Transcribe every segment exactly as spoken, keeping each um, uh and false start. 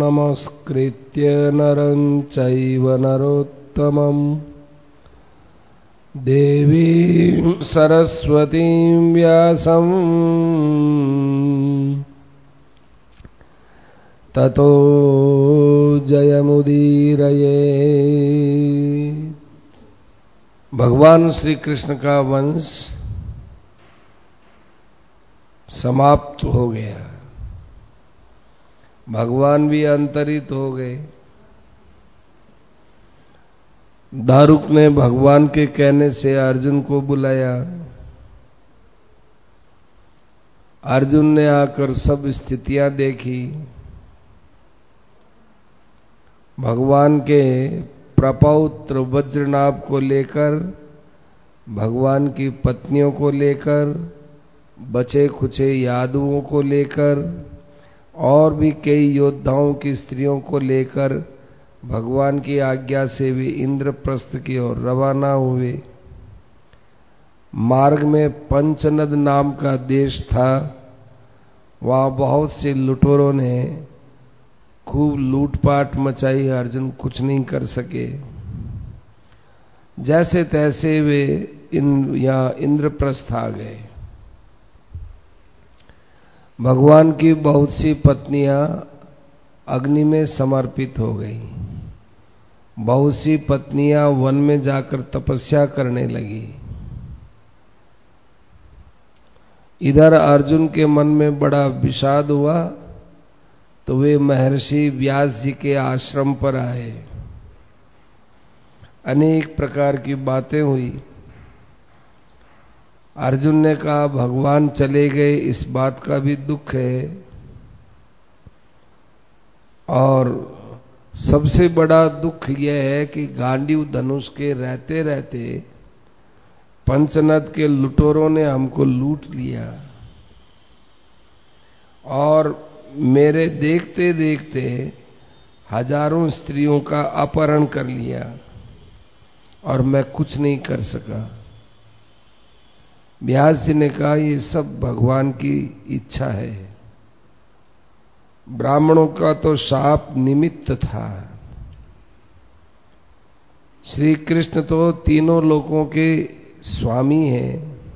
नमस्कृत्य नरं चैव नरोत्तमं देवीं सरस्वतीं व्यासं ततो जयमुदीरयेत्। भगवान श्री कृष्ण का वंश समाप्त हो गया। भगवान भी अंतरित हो गए। दारुक ने भगवान के कहने से अर्जुन को बुलाया। अर्जुन ने आकर सब स्थितियां देखी। भगवान के प्रपौत्र वज्रनाभ को लेकर, भगवान की पत्नियों को लेकर, बचे खुचे यादवों को लेकर और भी कई योद्धाओं की स्त्रियों को लेकर भगवान की आज्ञा से वे इंद्रप्रस्थ की ओर रवाना हुए। मार्ग में पंचनद नाम का देश था। वहां बहुत से लुटेरों ने खूब लूटपाट मचाई। अर्जुन कुछ नहीं कर सके। जैसे तैसे वे इन यहां इंद्रप्रस्थ आ गए। भगवान की बहुत सी पत्नियां अग्नि में समर्पित हो गईं। बहुत सी पत्नियां वन में जाकर तपस्या करने लगी। इधर अर्जुन के मन में बड़ा विषाद हुआ तो वे महर्षि व्यास जी के आश्रम पर आए। अनेक प्रकार की बातें हुई। अर्जुन ने कहा भगवान चले गए, इस बात का भी दुख है, और सबसे बड़ा दुख यह है कि गांडीव धनुष के रहते रहते पंचनद के लुटेरों ने हमको लूट लिया और मेरे देखते देखते हजारों स्त्रियों का अपहरण कर लिया और मैं कुछ नहीं कर सका। व्यास जी ने कहा ये सब भगवान की इच्छा है। ब्राह्मणों का तो शाप निमित्त था। श्री कृष्ण तो तीनों लोकों के स्वामी हैं।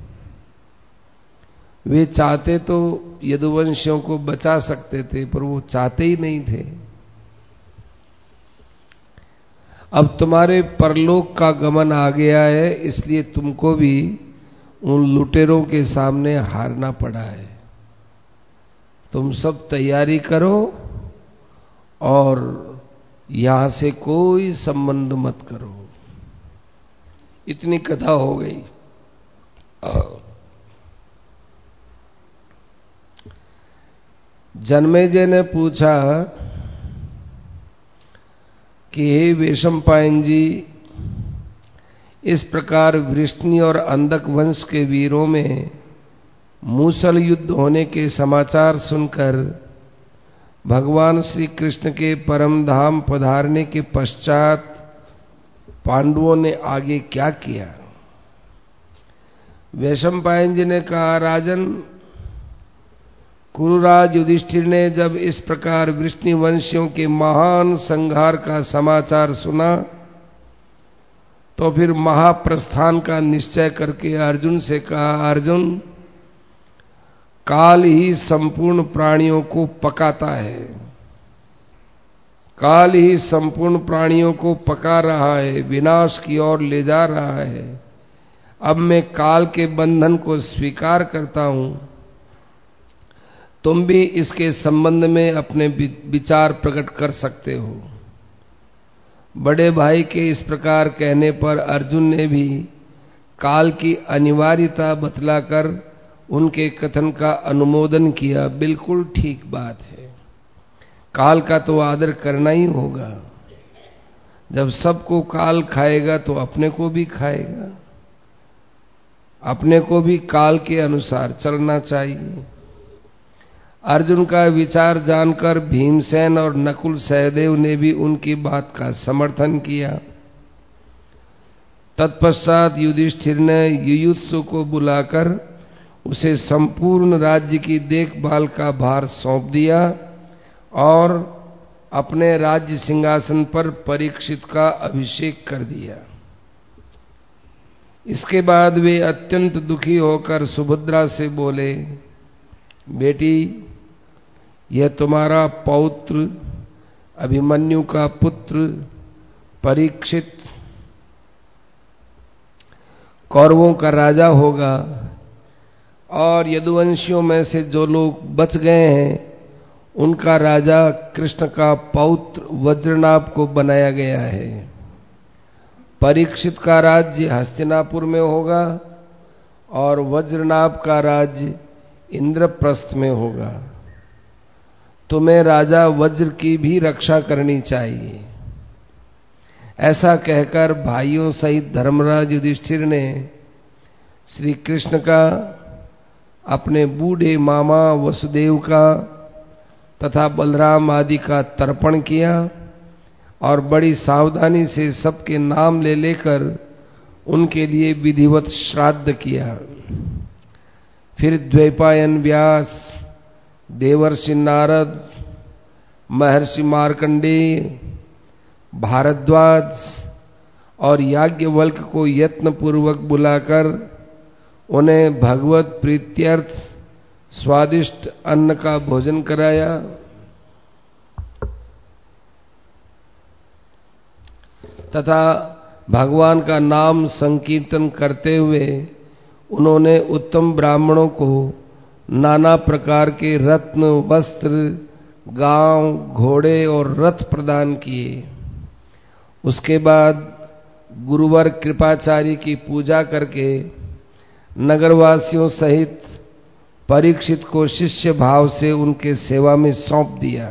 वे चाहते तो यदुवंशियों को बचा सकते थे, पर वो चाहते ही नहीं थे। अब तुम्हारे परलोक का गमन आ गया है, इसलिए तुमको भी उन लुटेरों के सामने हारना पड़ा है। तुम सब तैयारी करो और यहां से कोई संबंध मत करो। इतनी कथा हो गई। जन्मेजय ने पूछा कि हे वैशंपायन जी, इस प्रकार वृष्णि और अंधक वंश के वीरों में मूसल युद्ध होने के समाचार सुनकर भगवान श्री कृष्ण के परम धाम पधारने के पश्चात पांडवों ने आगे क्या किया? वैशंपायन जी ने कहा राजन, कुरुराज युधिष्ठिर ने जब इस प्रकार वृष्णि वंशियों के महान संहार का समाचार सुना तो फिर महाप्रस्थान का निश्चय करके अर्जुन से कहा, अर्जुन, काल ही संपूर्ण प्राणियों को पकाता है। काल ही संपूर्ण प्राणियों को पका रहा है, विनाश की ओर ले जा रहा है। अब मैं काल के बंधन को स्वीकार करता हूं। तुम भी इसके संबंध में अपने विचार प्रकट कर सकते हो। बड़े भाई के इस प्रकार कहने पर अर्जुन ने भी काल की अनिवार्यता बतलाकर उनके कथन का अनुमोदन किया। बिल्कुल ठीक बात है, काल का तो आदर करना ही होगा। जब सबको काल खाएगा तो अपने को भी खाएगा। अपने को भी काल के अनुसार चलना चाहिए। अर्जुन का विचार जानकर भीमसेन और नकुल सहदेव ने भी उनकी बात का समर्थन किया। तत्पश्चात युधिष्ठिर ने युयुत्सु को बुलाकर उसे संपूर्ण राज्य की देखभाल का भार सौंप दिया और अपने राज्य सिंहासन पर परीक्षित का अभिषेक कर दिया। इसके बाद वे अत्यंत दुखी होकर सुभद्रा से बोले, बेटी, यह तुम्हारा पौत्र अभिमन्यु का पुत्र परीक्षित कौरवों का राजा होगा, और यदुवंशियों में से जो लोग बच गए हैं उनका राजा कृष्ण का पौत्र वज्रनाभ को बनाया गया है। परीक्षित का राज्य हस्तिनापुर में होगा और वज्रनाभ का राज्य इंद्रप्रस्थ में होगा। तुम्हें राजा वज्र की भी रक्षा करनी चाहिए। ऐसा कहकर भाइयों सहित धर्मराज युधिष्ठिर ने श्री कृष्ण का, अपने बूढ़े मामा वसुदेव का तथा बलराम आदि का तर्पण किया और बड़ी सावधानी से सबके नाम ले लेकर उनके लिए विधिवत श्राद्ध किया। फिर द्वैपायन व्यास, देवर्षि नारद, महर्षि मार्कंडेय, भारद्वाज और याज्ञवल्क्य को यत्न पूर्वक बुलाकर उन्हें भगवत प्रीत्यर्थ स्वादिष्ट अन्न का भोजन कराया तथा भगवान का नाम संकीर्तन करते हुए उन्होंने उत्तम ब्राह्मणों को नाना प्रकार के रत्न, वस्त्र, गांव, घोड़े और रथ प्रदान किए। उसके बाद गुरुवर कृपाचार्य की पूजा करके नगरवासियों सहित परीक्षित को शिष्य भाव से उनके सेवा में सौंप दिया।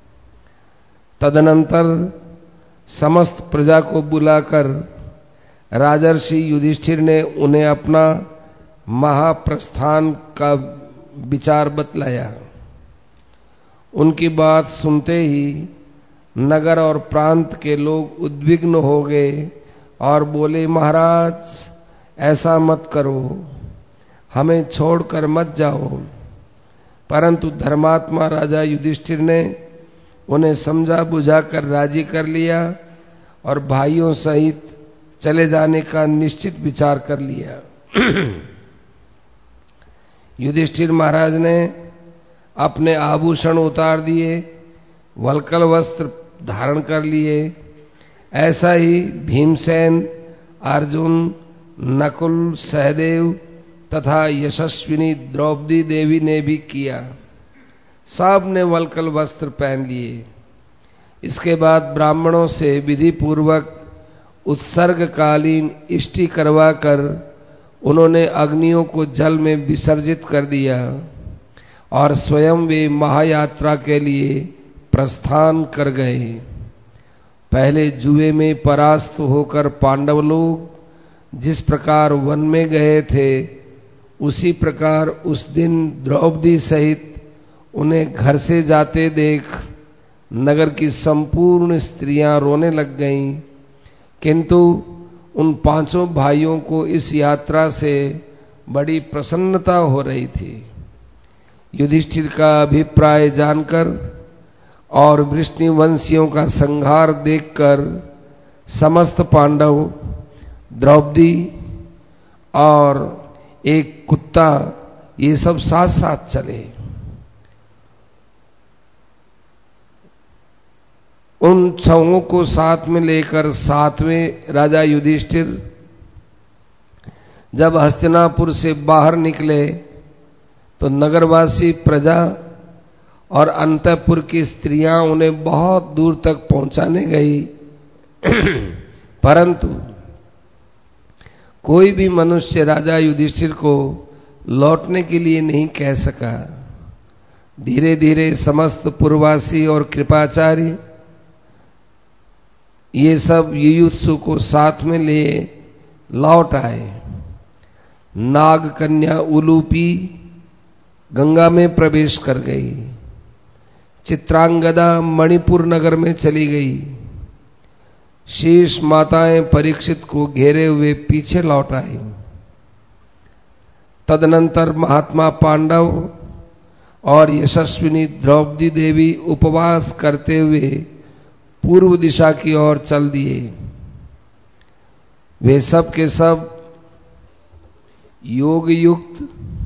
तदनंतर समस्त प्रजा को बुलाकर राजर्षि युधिष्ठिर ने उन्हें अपना महाप्रस्थान का विचार बतलाया। उनकी बात सुनते ही नगर और प्रांत के लोग उद्विग्न हो गए और बोले, महाराज, ऐसा मत करो, हमें छोड़कर मत जाओ। परंतु धर्मात्मा राजा युधिष्ठिर ने उन्हें समझा बुझाकर राजी कर लिया और भाइयों सहित चले जाने का निश्चित विचार कर लिया। युधिष्ठिर महाराज ने अपने आभूषण उतार दिए, वल्कल वस्त्र धारण कर लिए। ऐसा ही भीमसेन, अर्जुन, नकुल, सहदेव तथा यशस्विनी द्रौपदी देवी ने भी किया। सब ने वल्कल वस्त्र पहन लिए। इसके बाद ब्राह्मणों से विधि पूर्वक उत्सर्गकालीन इष्टि करवाकर उन्होंने अग्नियों को जल में विसर्जित कर दिया और स्वयं वे महायात्रा के लिए प्रस्थान कर गए। पहले जुए में परास्त होकर पांडव लोग जिस प्रकार वन में गए थे, उसी प्रकार उस दिन द्रौपदी सहित उन्हें घर से जाते देख नगर की संपूर्ण स्त्रियां रोने लग गईं। किंतु उन पांचों भाइयों को इस यात्रा से बड़ी प्रसन्नता हो रही थी। युधिष्ठिर का अभिप्राय जानकर और वृष्णिवंशियों का संहार देखकर समस्त पांडव, द्रौपदी और एक कुत्ता, ये सब साथ साथ चले। उन छवों को साथ में लेकर सातवें राजा युधिष्ठिर जब हस्तिनापुर से बाहर निकले तो नगरवासी प्रजा और अंतःपुर की स्त्रियां उन्हें बहुत दूर तक पहुंचाने गई, परंतु कोई भी मनुष्य राजा युधिष्ठिर को लौटने के लिए नहीं कह सका। धीरे धीरे समस्त पुरवासी और कृपाचार्य ये सब युयुत्सु को साथ में लिए लौट आए। नाग कन्या उलूपी गंगा में प्रवेश कर गई। चित्रांगदा मणिपुर नगर में चली गई। शीर्ष माताएं परीक्षित को घेरे हुए पीछे लौट आई। तदनंतर महात्मा पांडव और यशस्विनी द्रौपदी देवी उपवास करते हुए पूर्व दिशा की ओर चल दिए। वे सब के सब योग युक्त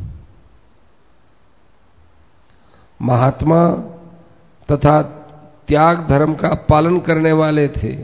महात्मा तथा त्याग धर्म का पालन करने वाले थे।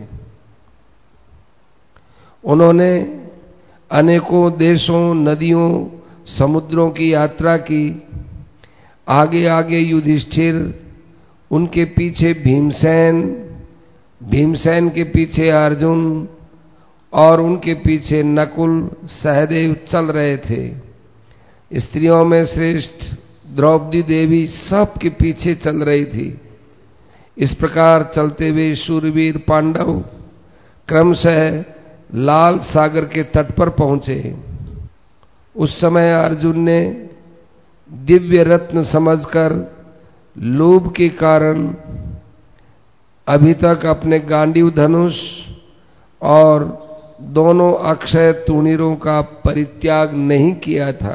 उन्होंने अनेकों देशों, नदियों, समुद्रों की यात्रा की। आगे आगे युधिष्ठिर, उनके पीछे भीमसेन, भीमसेन के पीछे अर्जुन और उनके पीछे नकुल, सहदेव चल रहे थे। स्त्रियों में श्रेष्ठ द्रौपदी देवी सबके पीछे चल रही थी। इस प्रकार चलते हुए शूरवीर पांडव क्रमशः लाल सागर के तट पर पहुंचे। उस समय अर्जुन ने दिव्य रत्न समझकर लोभ के कारण अभी तक अपने गांडीव धनुष और दोनों अक्षय तूणीरों का परित्याग नहीं किया था।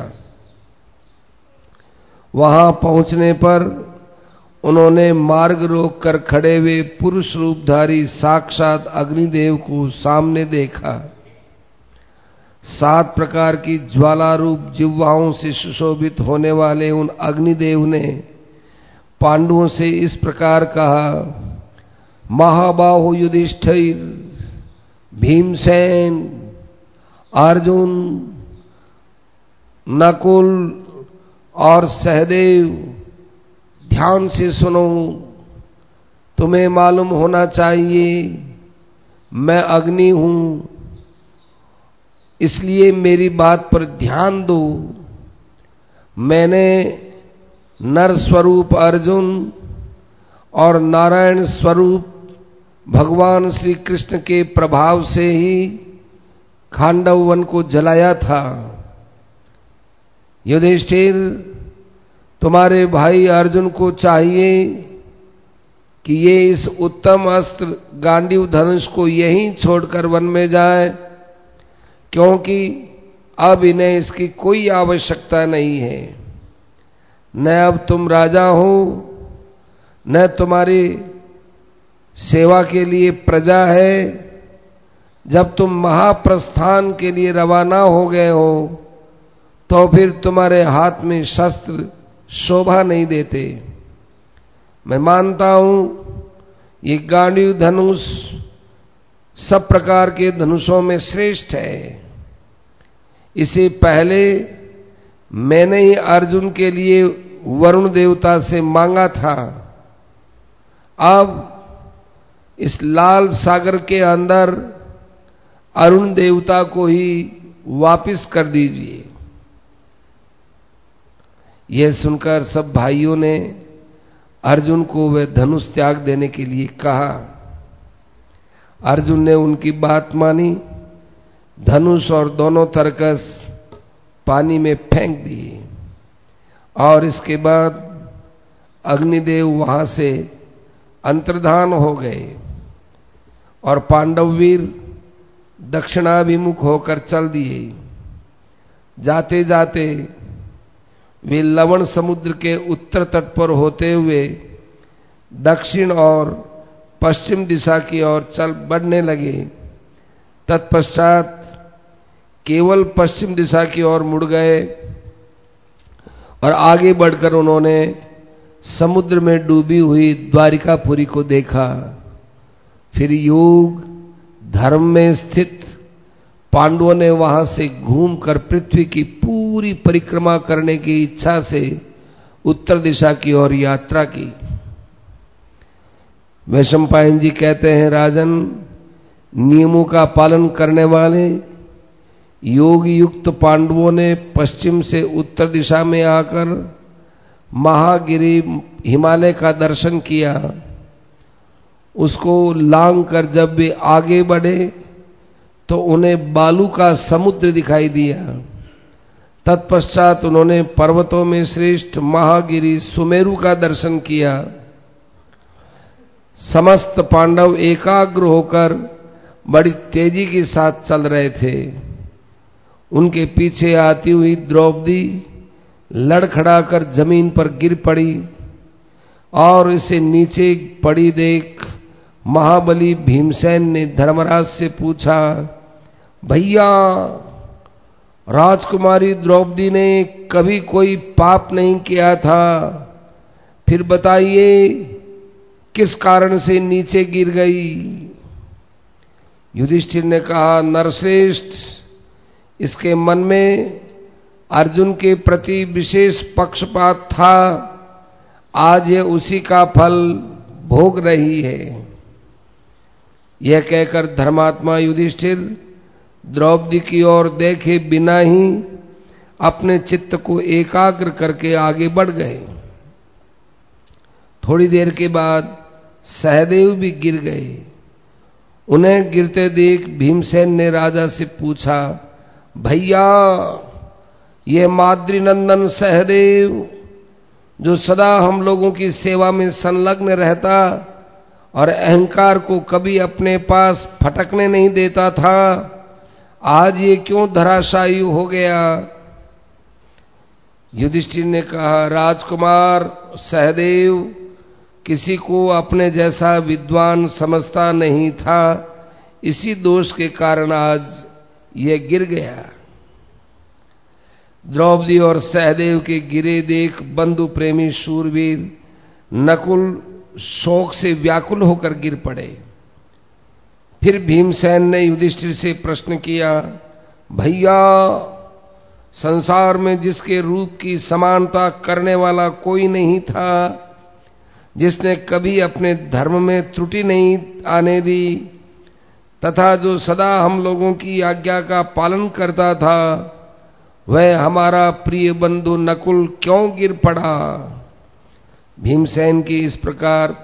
वहां पहुंचने पर उन्होंने मार्ग रोककर खड़े हुए पुरुष रूपधारी साक्षात अग्निदेव को सामने देखा। सात प्रकार की ज्वाला रूप जिह्वाओं से सुशोभित होने वाले उन अग्निदेव ने पांडवों से इस प्रकार कहा, महाबाहु युधिष्ठिर, भीमसेन, अर्जुन, नकुल और सहदेव, ध्यान से सुनो। तुम्हें मालूम होना चाहिए मैं अग्नि हूं, इसलिए मेरी बात पर ध्यान दो। मैंने नर स्वरूप अर्जुन और नारायण स्वरूप भगवान श्री कृष्ण के प्रभाव से ही खांडव वन को जलाया था। युधिष्ठिर, तुम्हारे भाई अर्जुन को चाहिए कि ये इस उत्तम अस्त्र गांडीव धनुष को यहीं छोड़कर वन में जाए, क्योंकि अब इन्हें इसकी कोई आवश्यकता नहीं है। न अब तुम राजा हो, न तुम्हारी सेवा के लिए प्रजा है। जब तुम महाप्रस्थान के लिए रवाना हो गए हो तो फिर तुम्हारे हाथ में शस्त्र शोभा नहीं देते। मैं मानता हूं ये गांडीव धनुष सब प्रकार के धनुषों में श्रेष्ठ है। इसे पहले मैंने ही अर्जुन के लिए वरुण देवता से मांगा था। अब इस लाल सागर के अंदर अरुण देवता को ही वापिस कर दीजिए। यह सुनकर सब भाइयों ने अर्जुन को वह धनुष त्याग देने के लिए कहा। अर्जुन ने उनकी बात मानी, धनुष और दोनों तरकस पानी में फेंक दिए और इसके बाद अग्निदेव वहां से अंतर्धान हो गए और पांडव वीर दक्षिणाभिमुख होकर चल दिए। जाते जाते वे लवण समुद्र के उत्तर तट पर होते हुए दक्षिण और पश्चिम दिशा की ओर चल बढ़ने लगे। तत्पश्चात केवल पश्चिम दिशा की ओर मुड़ गए और आगे बढ़कर उन्होंने समुद्र में डूबी हुई द्वारिकापुरी को देखा। फिर योग धर्म में स्थित पांडवों ने वहां से घूमकर पृथ्वी की पूरी परिक्रमा करने की इच्छा से उत्तर दिशा की ओर यात्रा की। वैशंपायन जी कहते हैं, राजन, नियमों का पालन करने वाले योग युक्त पांडवों ने पश्चिम से उत्तर दिशा में आकर महागिरी हिमालय का दर्शन किया। उसको लांग कर जब वे आगे बढ़े तो उन्हें बालू का समुद्र दिखाई दिया। तत्पश्चात उन्होंने पर्वतों में श्रेष्ठ महागिरी सुमेरु का दर्शन किया। समस्त पांडव एकाग्र होकर बड़ी तेजी के साथ चल रहे थे। उनके पीछे आती हुई द्रौपदी लड़खड़ाकर जमीन पर गिर पड़ी और इसे नीचे पड़ी देख महाबली भीमसेन ने धर्मराज से पूछा, भैया, राजकुमारी द्रौपदी ने कभी कोई पाप नहीं किया था, फिर बताइए किस कारण से नीचे गिर गई? युधिष्ठिर ने कहा, नरश्रेष्ठ, इसके मन में अर्जुन के प्रति विशेष पक्षपात था। आज ये उसी का फल भोग रही है। यह कहकर धर्मात्मा युधिष्ठिर द्रौपदी की ओर देखे बिना ही अपने चित्त को एकाग्र करके आगे बढ़ गए। थोड़ी देर के बाद सहदेव भी गिर गए। उन्हें गिरते देख भीमसेन ने राजा से पूछा, भैया, ये माद्रीनंदन सहदेव जो सदा हम लोगों की सेवा में संलग्न रहता और अहंकार को कभी अपने पास फटकने नहीं देता था, आज ये क्यों धराशायी हो गया? युधिष्ठिर ने कहा, राजकुमार सहदेव किसी को अपने जैसा विद्वान समझता नहीं था, इसी दोष के कारण आज ये गिर गया। द्रौपदी और सहदेव के गिरे देख बंधु प्रेमी शूरवीर नकुल शोक से व्याकुल होकर गिर पड़े। फिर भीमसेन ने युधिष्ठिर से प्रश्न किया, भैया, संसार में जिसके रूप की समानता करने वाला कोई नहीं था, जिसने कभी अपने धर्म में त्रुटि नहीं आने दी तथा जो सदा हम लोगों की आज्ञा का पालन करता था, वह हमारा प्रिय बंधु नकुल क्यों गिर पड़ा? भीमसेन की इस प्रकार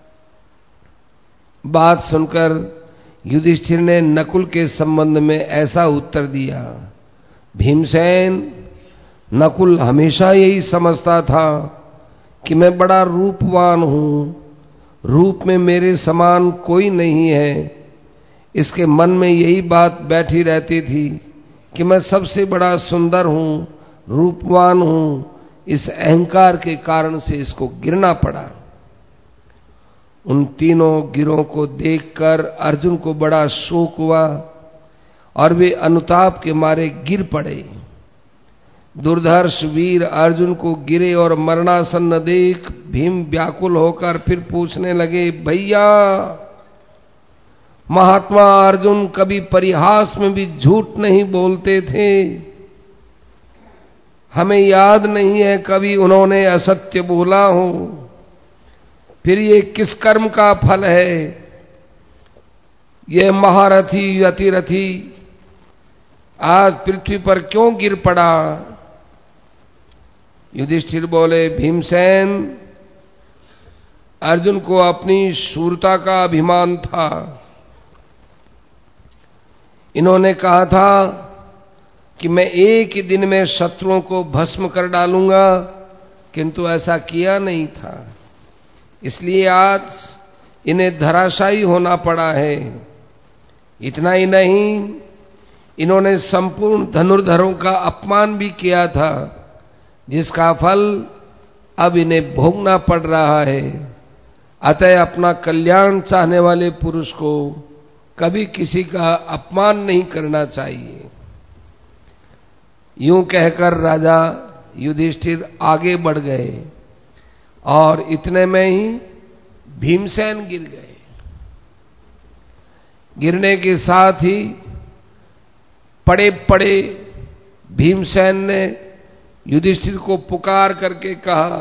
बात सुनकर युधिष्ठिर ने नकुल के संबंध में ऐसा उत्तर दिया, भीमसेन, नकुल हमेशा यही समझता था कि मैं बड़ा रूपवान हूं, रूप में मेरे समान कोई नहीं है। इसके मन में यही बात बैठी रहती थी कि मैं सबसे बड़ा सुंदर हूं, रूपवान हूं। इस अहंकार के कारण से इसको गिरना पड़ा। उन तीनों गिरों को देखकर अर्जुन को बड़ा शोक हुआ और वे अनुताप के मारे गिर पड़े। दुर्धर्ष वीर अर्जुन को गिरे और मरणासन्न देख भीम व्याकुल होकर फिर पूछने लगे, भैया, महात्मा अर्जुन कभी परिहास में भी झूठ नहीं बोलते थे। हमें याद नहीं है कभी उन्होंने असत्य बोला हो। फिर ये किस कर्म का फल है? ये महारथी अतिरथी आज पृथ्वी पर क्यों गिर पड़ा? युधिष्ठिर बोले, भीमसेन, अर्जुन को अपनी शूरता का अभिमान था। इन्होंने कहा था कि मैं एक ही दिन में शत्रुओं को भस्म कर डालूंगा, किंतु ऐसा किया नहीं था। इसलिए आज इन्हें धराशायी होना पड़ा है। इतना ही नहीं, इन्होंने संपूर्ण धनुर्धरों का अपमान भी किया था, जिसका फल अब इन्हें भोगना पड़ रहा है। अतः अपना कल्याण चाहने वाले पुरुष को कभी किसी का अपमान नहीं करना चाहिए। यूं कहकर राजा युधिष्ठिर आगे बढ़ गए और इतने में ही भीमसेन गिर गए। गिरने के साथ ही पड़े पड़े भीमसेन ने युधिष्ठिर को पुकार करके कहा,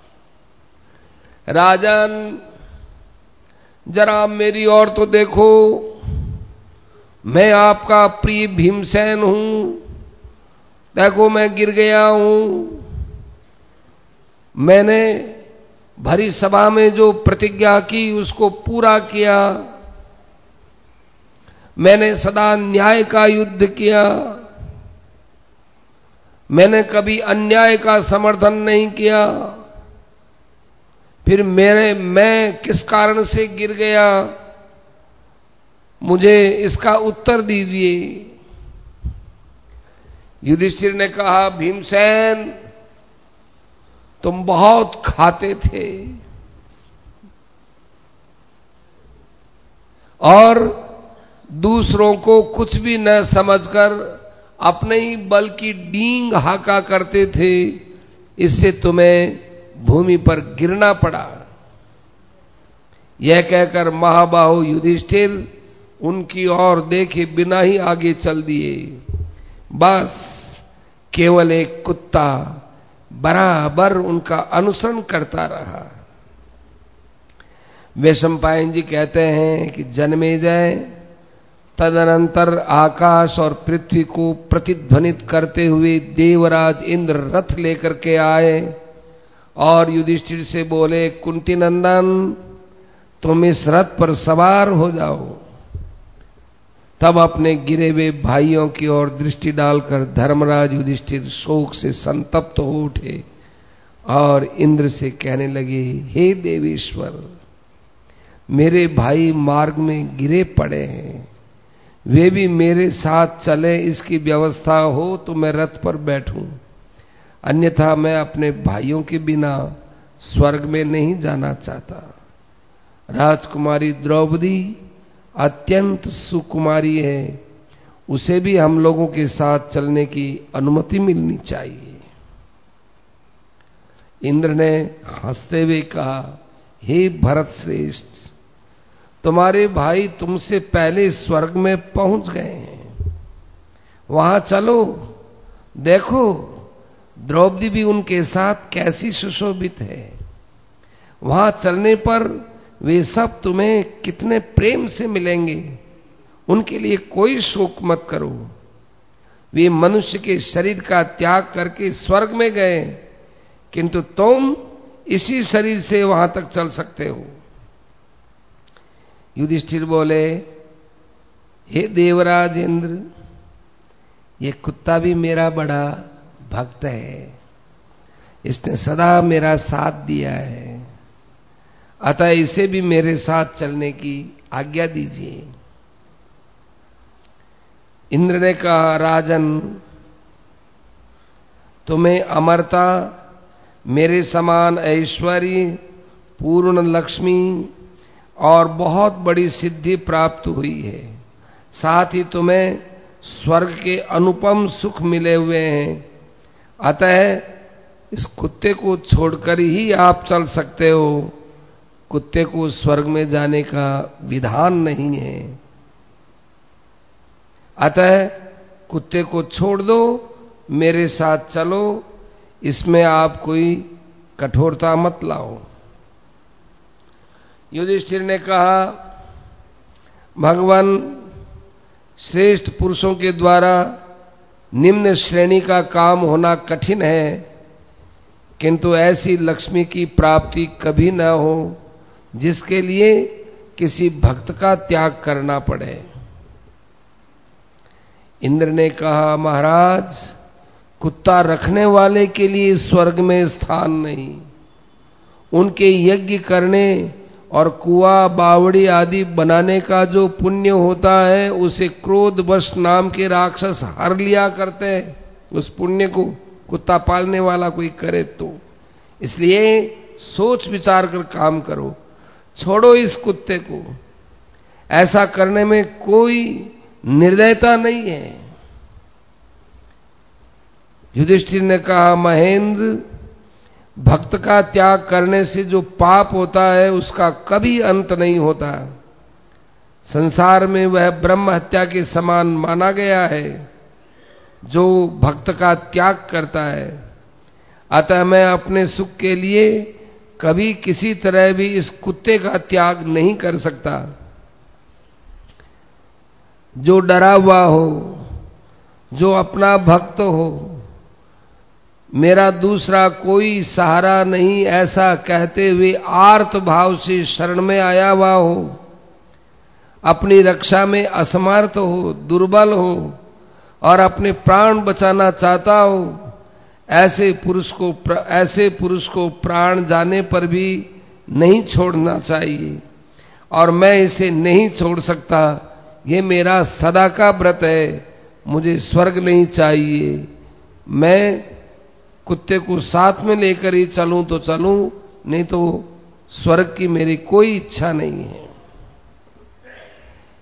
राजन, जरा मेरी ओर तो देखो, मैं आपका प्रिय भीमसेन हूं। देखो मैं गिर गया हूं। मैंने भरी सभा में जो प्रतिज्ञा की उसको पूरा किया। मैंने सदा न्याय का युद्ध किया। मैंने कभी अन्याय का समर्थन नहीं किया। फिर मेरे मैं किस कारण से गिर गया, मुझे इसका उत्तर दीजिए। युधिष्ठिर ने कहा, भीमसेन, तुम बहुत खाते थे। और दूसरों को कुछ भी न समझकर अपने ही बल की डींग हाका करते थे, इससे तुम्हें भूमि पर गिरना पड़ा। यह कहकर महाबाहु युधिष्ठिर उनकी ओर देखे बिना ही आगे चल दिए। बस केवल एक कुत्ता बराबर उनका अनुसरण करता रहा। वैशंपायन जी कहते हैं कि जन्मेजय तदनंतर आकाश और पृथ्वी को प्रतिध्वनित करते हुए देवराज इंद्र रथ लेकर के आए और युधिष्ठिर से बोले, कुंती नंदन तुम इस रथ पर सवार हो जाओ। तब अपने गिरे हुए भाइयों की ओर दृष्टि डालकर धर्मराज युधिष्ठिर शोक से संतप्त हो उठे और इंद्र से कहने लगे, हे देवेश्वर, मेरे भाई मार्ग में गिरे पड़े हैं, वे भी मेरे साथ चले, इसकी व्यवस्था हो तो मैं रथ पर बैठूं, अन्यथा मैं अपने भाइयों के बिना स्वर्ग में नहीं जाना चाहता। राजकुमारी द्रौपदी अत्यंत सुकुमारी है, उसे भी हम लोगों के साथ चलने की अनुमति मिलनी चाहिए। इंद्र ने हंसते हुए कहा, हे भरत श्रेष्ठ, तुम्हारे भाई तुमसे पहले स्वर्ग में पहुंच गए हैं, वहां चलो, देखो द्रौपदी भी उनके साथ कैसी सुशोभित है। वहां चलने पर वे सब तुम्हें कितने प्रेम से मिलेंगे, उनके लिए कोई शोक मत करो। वे मनुष्य के शरीर का त्याग करके स्वर्ग में गए, किंतु तुम इसी शरीर से वहां तक चल सकते हो। युधिष्ठिर बोले, हे देवराज इंद्र, ये कुत्ता भी मेरा बड़ा भक्त है, इसने सदा मेरा साथ दिया है, अतः इसे भी मेरे साथ चलने की आज्ञा दीजिए। इंद्र ने कहा, राजन, तुम्हें अमरता, मेरे समान ऐश्वर्य, पूर्ण लक्ष्मी और बहुत बड़ी सिद्धि प्राप्त हुई है, साथ ही तुम्हें स्वर्ग के अनुपम सुख मिले हुए हैं, अतः इस कुत्ते को छोड़कर ही आप चल सकते हो। कुत्ते को स्वर्ग में जाने का विधान नहीं है, अतः कुत्ते को छोड़ दो, मेरे साथ चलो, इसमें आप कोई कठोरता मत लाओ। युधिष्ठिर ने कहा, भगवान, श्रेष्ठ पुरुषों के द्वारा निम्न श्रेणी का काम होना कठिन है, किंतु ऐसी लक्ष्मी की प्राप्ति कभी न हो जिसके लिए किसी भक्त का त्याग करना पड़े। इंद्र ने कहा, महाराज, कुत्ता रखने वाले के लिए स्वर्ग में स्थान नहीं, उनके यज्ञ करने और कुआ बावड़ी आदि बनाने का जो पुण्य होता है उसे क्रोधवश नाम के राक्षस हर लिया करते हैं। उस पुण्य को कुत्ता पालने वाला कोई करे तो, इसलिए सोच विचार कर काम करो, छोड़ो इस कुत्ते को। ऐसा करने में कोई निर्दयता नहीं है। युधिष्ठिर ने कहा, महेंद्र, भक्त का त्याग करने से जो पाप होता है उसका कभी अंत नहीं होता। संसार में वह ब्रह्म हत्या के समान माना गया है जो भक्त का त्याग करता है। अतः मैं अपने सुख के लिए कभी किसी तरह भी इस कुत्ते का त्याग नहीं कर सकता। जो डरा हुआ हो, जो अपना भक्त हो, मेरा दूसरा कोई सहारा नहीं, ऐसा कहते हुए आर्त भाव से शरण में आया हुआ हो, अपनी रक्षा में असमर्थ हो, दुर्बल हो और अपने प्राण बचाना चाहता हो, ऐसे पुरुष को ऐसे पुरुष को प्राण जाने पर भी नहीं छोड़ना चाहिए और मैं इसे नहीं छोड़ सकता। ये मेरा सदा का व्रत है, मुझे स्वर्ग नहीं चाहिए। मैं कुत्ते को साथ में लेकर ही चलूं तो चलूं, नहीं तो स्वर्ग की मेरी कोई इच्छा नहीं है।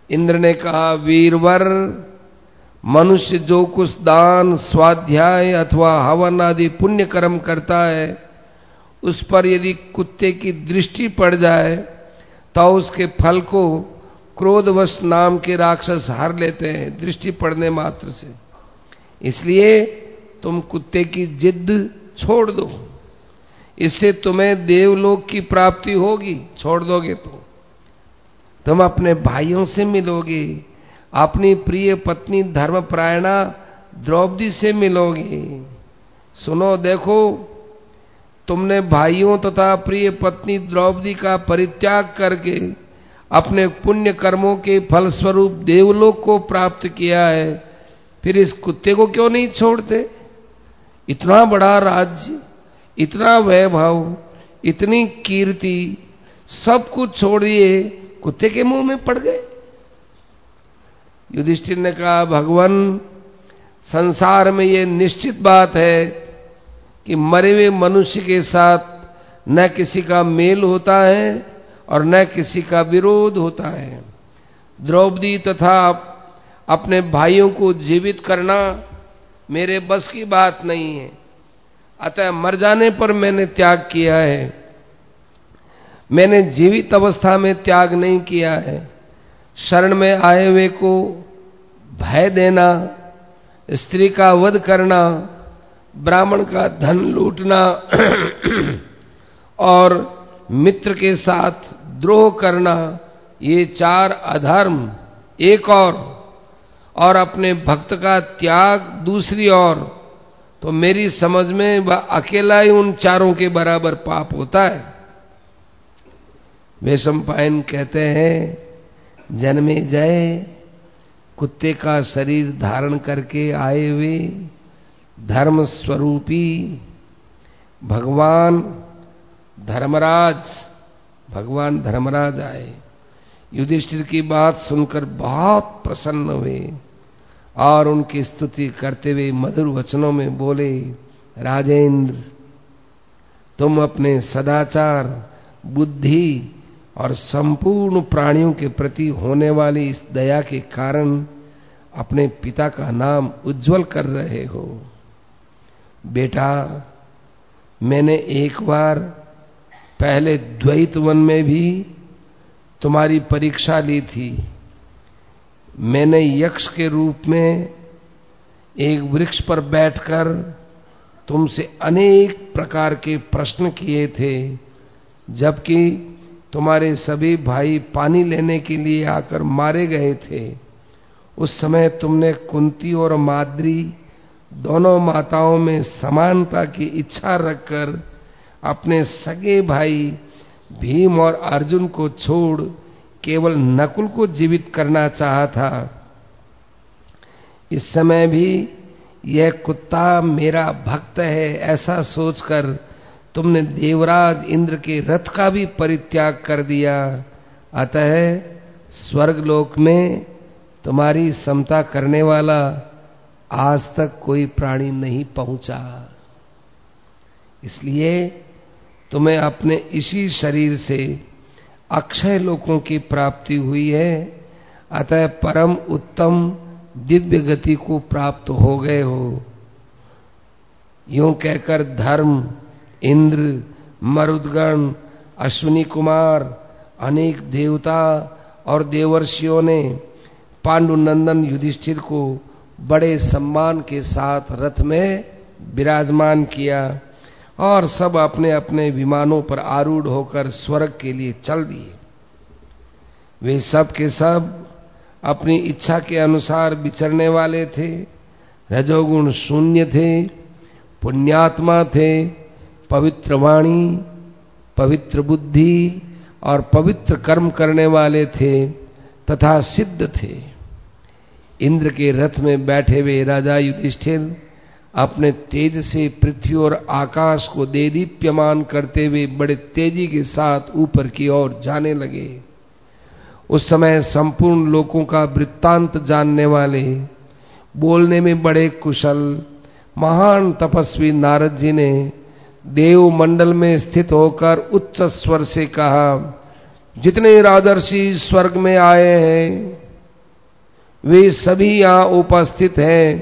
इंद्र ने कहा, वीरवर, मनुष्य जो कुछ दान, स्वाध्याय अथवा हवन आदि पुण्य कर्म करता है, उस पर यदि कुत्ते की दृष्टि पड़ जाए तो उसके फल को क्रोधवश नाम के राक्षस हर लेते हैं, दृष्टि पड़ने मात्र से। इसलिए तुम कुत्ते की जिद छोड़ दो, इससे तुम्हें देवलोक की प्राप्ति होगी। छोड़ दोगे तो तुम अपने भाइयों से मिलोगे, अपनी प्रिय पत्नी धर्मपरायणा द्रौपदी से मिलोगे। सुनो, देखो, तुमने भाइयों तथा प्रिय पत्नी द्रौपदी का परित्याग करके अपने पुण्य कर्मों के फलस्वरूप देवलोक को प्राप्त किया है, फिर इस कुत्ते को क्यों नहीं छोड़ते? इतना बड़ा राज्य, इतना वैभव, इतनी कीर्ति, सब कुछ छोड़िए कुत्ते के मुंह में पड़ गए। युधिष्ठिर ने कहा, भगवान, संसार में ये निश्चित बात है कि मरे हुए मनुष्य के साथ न किसी का मेल होता है और न किसी का विरोध होता है। द्रौपदी तथा अपने भाइयों को जीवित करना मेरे बस की बात नहीं है, अतः मर जाने पर मैंने त्याग किया है। मैंने जीवित अवस्था में त्याग नहीं किया है। शरण में आए हुए को भय देना, स्त्री का वध करना, ब्राह्मण का धन लूटना और मित्र के साथ द्रोह करना, ये चार अधर्म एक और, और अपने भक्त का त्याग दूसरी और, तो मेरी समझ में वह अकेला ही उन चारों के बराबर पाप होता है। वैशंपायन कहते हैं, जन्मे जय, कुत्ते का शरीर धारण करके आए हुए धर्म स्वरूपी भगवान धर्मराज भगवान धर्मराज आए। युधिष्ठिर की बात सुनकर बहुत प्रसन्न हुए और उनकी स्तुति करते हुए मधुर वचनों में बोले, राजेंद्र, तुम अपने सदाचार, बुद्धि और संपूर्ण प्राणियों के प्रति होने वाली इस दया के कारण अपने पिता का नाम उज्जवल कर रहे हो। बेटा, मैंने एक बार पहले द्वैत वन में भी तुम्हारी परीक्षा ली थी। मैंने यक्ष के रूप में एक वृक्ष पर बैठकर तुमसे अनेक प्रकार के प्रश्न किए थे, जबकि तुम्हारे सभी भाई पानी लेने के लिए आकर मारे गए थे। उस समय तुमने कुंती और माद्री दोनों माताओं में समानता की इच्छा रखकर अपने सगे भाई भीम और अर्जुन को छोड़ केवल नकुल को जीवित करना चाहा था। इस समय भी यह कुत्ता मेरा भक्त है, ऐसा सोचकर तुमने देवराज इंद्र के रथ का भी परित्याग कर दिया। अतः स्वर्गलोक में तुम्हारी समता करने वाला आज तक कोई प्राणी नहीं पहुंचा। इसलिए तुम्हें अपने इसी शरीर से अक्षय लोकों की प्राप्ति हुई है। अतः परम उत्तम दिव्य गति को प्राप्त हो गए हो। यूं कहकर धर्म, इंद्र, मरुदगण, अश्विनी कुमार, अनेक देवता और देवर्षियों ने पांडुनंदन युधिष्ठिर को बड़े सम्मान के साथ रथ में विराजमान किया और सब अपने अपने विमानों पर आरूढ़ होकर स्वर्ग के लिए चल दिए। वे सब के सब अपनी इच्छा के अनुसार विचरने वाले थे, रजोगुण शून्य थे, पुण्यात्मा थे, पवित्र वाणी, पवित्र बुद्धि और पवित्र कर्म करने वाले थे तथा सिद्ध थे। इंद्र के रथ में बैठे हुए राजा युधिष्ठिर अपने तेज से पृथ्वी और आकाश को देदीप्यमान करते हुए बड़े तेजी के साथ ऊपर की ओर जाने लगे। उस समय संपूर्ण लोकों का वृत्तांत जानने वाले, बोलने में बड़े कुशल महान तपस्वी नारद जी ने देव मंडल में स्थित होकर उच्च स्वर से कहा, जितने राजर्षि स्वर्ग में आए हैं वे सभी यहां उपस्थित हैं,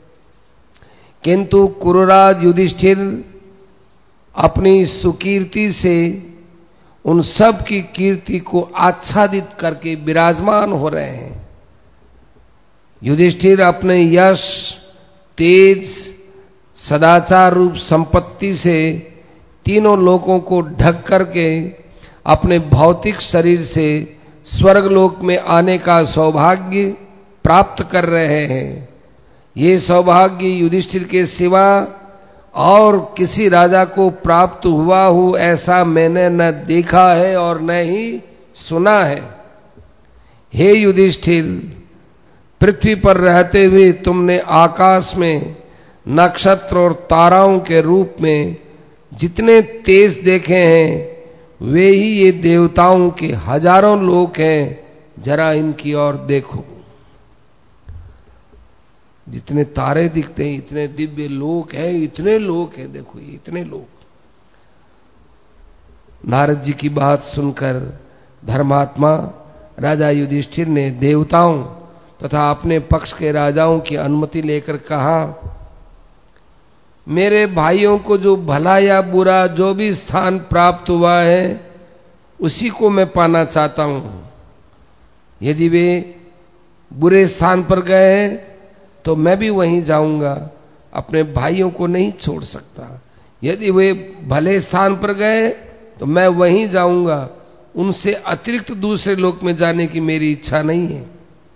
किंतु कुरुराज युधिष्ठिर अपनी सुकीर्ति से उन सब की कीर्ति को आच्छादित करके विराजमान हो रहे हैं। युधिष्ठिर अपने यश, तेज, सदाचार रूप संपत्ति से तीनों लोकों को ढक करके अपने भौतिक शरीर से स्वर्गलोक में आने का सौभाग्य प्राप्त कर रहे हैं। ये सौभाग्य युधिष्ठिर के सिवा और किसी राजा को प्राप्त हुआ हो ऐसा मैंने न देखा है और न ही सुना है। हे युधिष्ठिर, पृथ्वी पर रहते हुए तुमने आकाश में नक्षत्र और ताराओं के रूप में जितने तेज देखे हैं, वे ही ये देवताओं के हजारों लोक हैं। जरा इनकी ओर देखो, जितने तारे दिखते हैं, इतने दिव्य लोक है, इतने लोक है, देखो ये इतने लोक। नारद जी की बात सुनकर धर्मात्मा राजा युधिष्ठिर ने देवताओं तथा अपने पक्ष के राजाओं की अनुमति लेकर कहा, मेरे भाइयों को जो भला या बुरा जो भी स्थान प्राप्त हुआ है उसी को मैं पाना चाहता हूं। यदि वे बुरे स्थान पर गए हैं तो मैं भी वहीं जाऊंगा, अपने भाइयों को नहीं छोड़ सकता। यदि वे भले स्थान पर गए तो मैं वहीं जाऊंगा, उनसे अतिरिक्त दूसरे लोक में जाने की मेरी इच्छा नहीं है।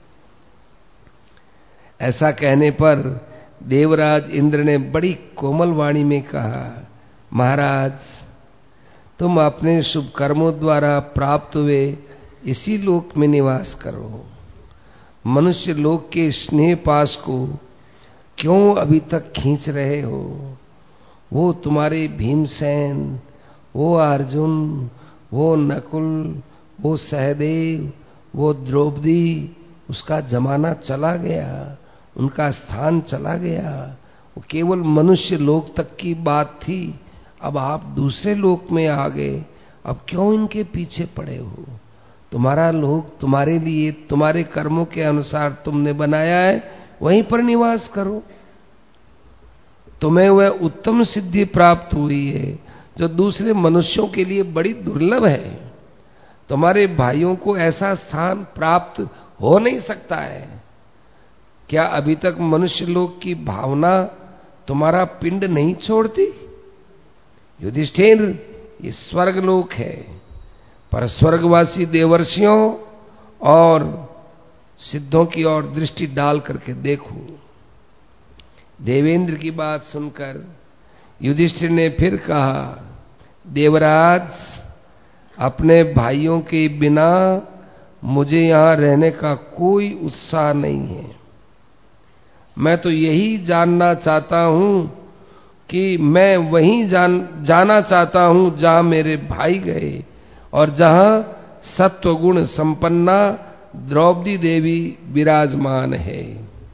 ऐसा कहने पर देवराज इंद्र ने बड़ी कोमल वाणी में कहा, महाराज, तुम अपने शुभ कर्मों द्वारा प्राप्त हुए इसी लोक में निवास करो। मनुष्य लोक के स्नेह पास को क्यों अभी तक खींच रहे हो? वो तुम्हारे भीमसेन, वो अर्जुन, वो नकुल, वो सहदेव, वो द्रौपदी, उसका जमाना चला गया, उनका स्थान चला गया। वो केवल मनुष्य लोक तक की बात थी, अब आप दूसरे लोक में आ गए। अब क्यों इनके पीछे पड़े हो? तुम्हारा लोक तुम्हारे लिए, तुम्हारे कर्मों के अनुसार तुमने बनाया है, वहीं पर निवास करो। तुम्हें वह उत्तम सिद्धि प्राप्त हुई है जो दूसरे मनुष्यों के लिए बड़ी दुर्लभ है। तुम्हारे भाइयों को ऐसा स्थान प्राप्त हो नहीं सकता है। क्या अभी तक मनुष्य लोक की भावना तुम्हारा पिंड नहीं छोड़ती? युधिष्ठिर, ये स्वर्गलोक है, पर स्वर्गवासी देवर्षियों और सिद्धों की ओर दृष्टि डाल करके देखो। देवेंद्र की बात सुनकर युधिष्ठिर ने फिर कहा, देवराज, अपने भाइयों के बिना मुझे यहां रहने का कोई उत्साह नहीं है। मैं तो यही जानना चाहता हूं कि मैं वहीं जान जाना चाहता हूं जहां मेरे भाई गए और जहां सत्वगुण संपन्ना द्रौपदी देवी विराजमान है।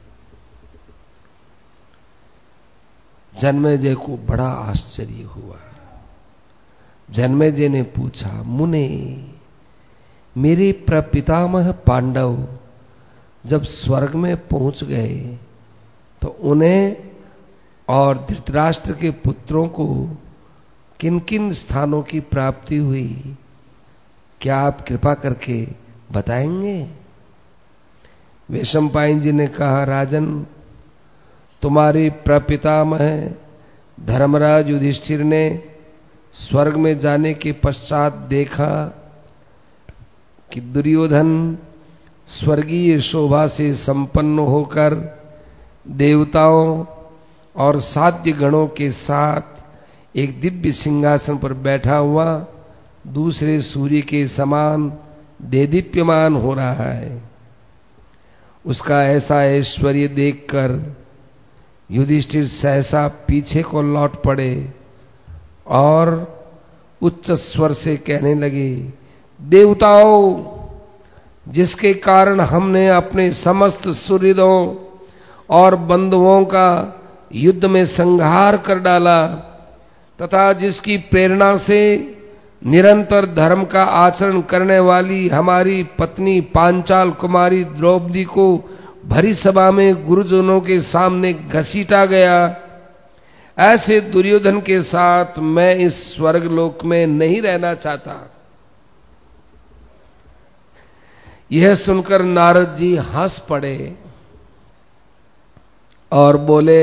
जन्मेजय को बड़ा आश्चर्य हुआ। जन्मेजय ने पूछा, मुने, मेरे प्रपितामह पांडव जब स्वर्ग में पहुंच गए तो उन्हें और धृतराष्ट्र के पुत्रों को किन किन स्थानों की प्राप्ति हुई? क्या आप कृपा करके बताएंगे? वैशंपायन जी ने कहा, राजन, तुम्हारे प्रपितामह धर्मराज युधिष्ठिर ने स्वर्ग में जाने के पश्चात देखा कि दुर्योधन स्वर्गीय शोभा से संपन्न होकर देवताओं और साध्य गणों के साथ एक दिव्य सिंहासन पर बैठा हुआ दूसरे सूर्य के समान देदीप्यमान हो रहा है। उसका ऐसा ऐश्वर्य देखकर युधिष्ठिर सहसा पीछे को लौट पड़े और उच्च स्वर से कहने लगे, देवताओं, जिसके कारण हमने अपने समस्त सुहृदों और बंधुओं का युद्ध में संहार कर डाला तथा जिसकी प्रेरणा से निरंतर धर्म का आचरण करने वाली हमारी पत्नी पांचाल कुमारी द्रौपदी को भरी सभा में गुरुजनों के सामने घसीटा गया, ऐसे दुर्योधन के साथ मैं इस स्वर्गलोक में नहीं रहना चाहता। यह सुनकर नारद जी हंस पड़े और बोले,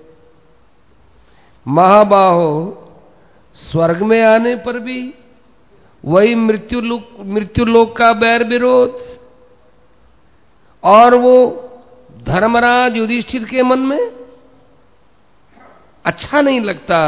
महाबाहो, स्वर्ग में आने पर भी वही मृत्यु लोक मृत्यु लोक का बैर विरोध, और वो धर्मराज युधिष्ठिर के मन में अच्छा नहीं लगता।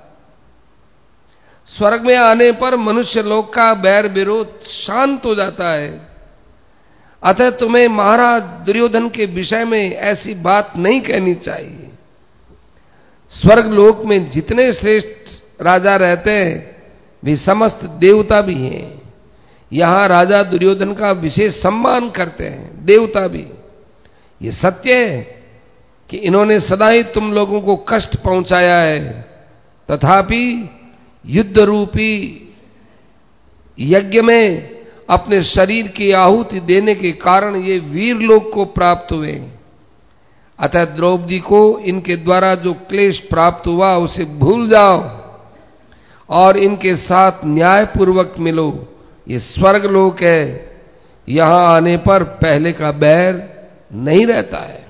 स्वर्ग में आने पर मनुष्य लोक का बैर विरोध शांत हो जाता है। अतः तुम्हें महाराज दुर्योधन के विषय में ऐसी बात नहीं कहनी चाहिए। स्वर्ग लोक में जितने श्रेष्ठ राजा रहते हैं वे समस्त देवता भी हैं। यहां राजा दुर्योधन का विशेष सम्मान करते हैं, देवता भी। ये सत्य है कि इन्होंने सदा ही तुम लोगों को कष्ट पहुंचाया है, तथापि युद्ध रूपी यज्ञ में अपने शरीर की आहुति देने के कारण ये वीर लोक को प्राप्त हुए। अतः द्रौपदी को इनके द्वारा जो क्लेश प्राप्त हुआ उसे भूल जाओ और इनके साथ न्यायपूर्वक मिलो। ये स्वर्ग लोक है, यहां आने पर पहले का बैर नहीं रहता है।